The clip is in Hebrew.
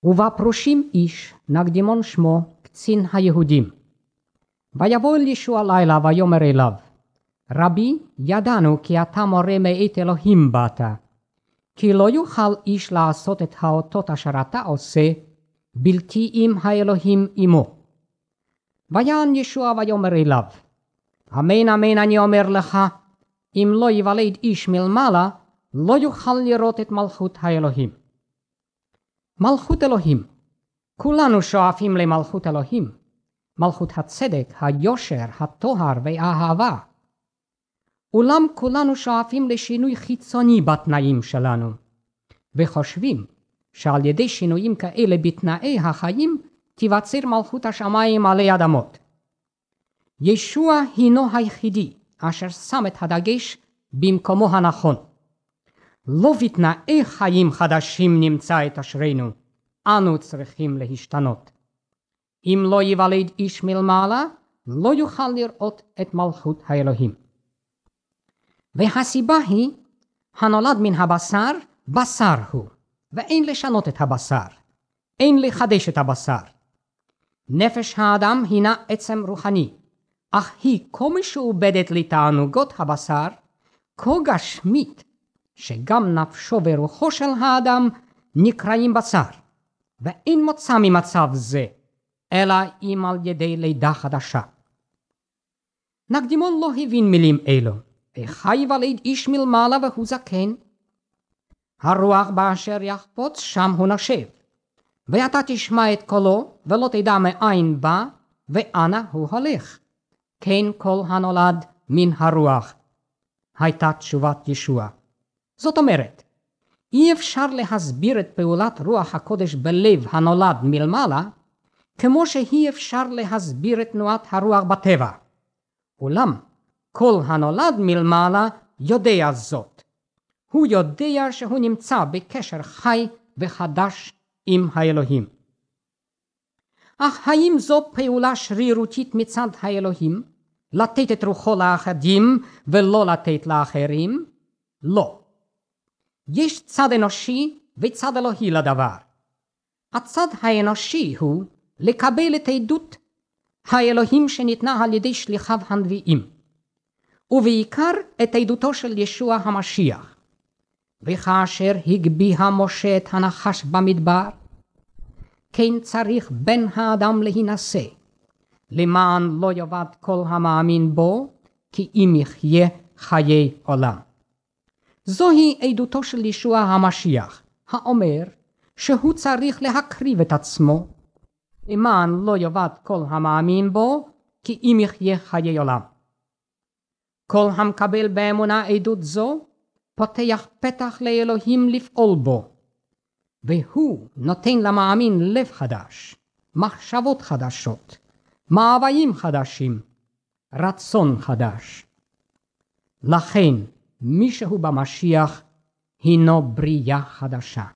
ובא פרושים איש, נקדימון שמו, קצין היהודים. ויבוא אל ישוע לילה ויאמר אליו, רבי, ידענו כי אתה מורה מאת אלוהים באת, כי לא יוכל איש לעשות את האותות אשר אתה עושה, בלתי אם האלוהים עמו. ויען ישוע ויאמר אליו, אמן אמן אני אומר לך, אם לא יוולד איש מלמעלה, לא יוכל לראות את מלכות האלוהים. מלכות אלוהים. כולנו שואפים למלכות אלוהים. מלכות הצדק, היושר, הטוהר והאהבה. אולם כולנו שואפים לשינוי חיצוני בתנאים שלנו, וחושבים שעל ידי שינויים כאלה בתנאי החיים, תיווצר מלכות השמיים עלי אדמות. ישוע הינו היחידי אשר שם את הדגש במקומו הנכון. לא בתנאי חיים חדשים נמצא את אשרינו, אנו צריכים להשתנות. אם לא יוולד איש מלמעלה, לא יוכל לראות את מלכות האלוהים. והסיבה היא, הנולד מן הבשר, בשר הוא, ואין לשנות את הבשר, אין לחדש את הבשר. נפש האדם הינה עצם רוחני, אך היא כה משועבדת לתענוגות הבשר, כה גשמית, שגם נפשו ורוחו של האדם נקראים בשר, ואין מוצא ממצב זה, אלא אם על ידי לידה חדשה. נקדימון לא הבין מילים אלו, איך יוולד איש מלמעלה והוא זקן? הרוח באשר יחפוץ שם הוא נשב, ואתה תשמע את קולו ולא תדע מאין בא ואנה הוא הולך. כן כל הנולד מן הרוח. הייתה תשובת ישוע. זאת אומרת, אי אפשר להסביר את פעולת רוח הקודש בלב הנולד מלמעלה, כמו שאי אפשר להסביר את תנועת הרוח בטבע. אולם, כל הנולד מלמעלה יודע זאת. הוא יודע שהוא נמצא בקשר חי וחדש עם האלוהים. אך האם זו פעולה שרירותית מצד האלוהים? לתת את רוחו לאחדים ולא לתת לאחרים? לא. יש צד אנושי וצד אלוהי לדבר. הצד האנושי הוא לקבל את עדות האלוהים שניתנה על ידי שליחיו הנביאים, ובעיקר את עדותו של ישוע המשיח. וכאשר הגביה משה את הנחש במדבר, כן צריך בן האדם להינשא, למען לא יאבד כל המאמין בו, כי אם יחיה חיי עולם. זוהי עדותו של ישוע המשיח, האומר שהוא צריך להקריב את עצמו, למען לא יאבד כל המאמין בו, כי אם יחיה חיי עולם. כל המקבל באמונה עדות זו, פותח פתח לאלוהים לפעול בו, והוא נותן למאמין לב חדש, מחשבות חדשות, מאוויים חדשים, רצון חדש. לכן, מי שהוא במשיח הינו בריאה חדשה.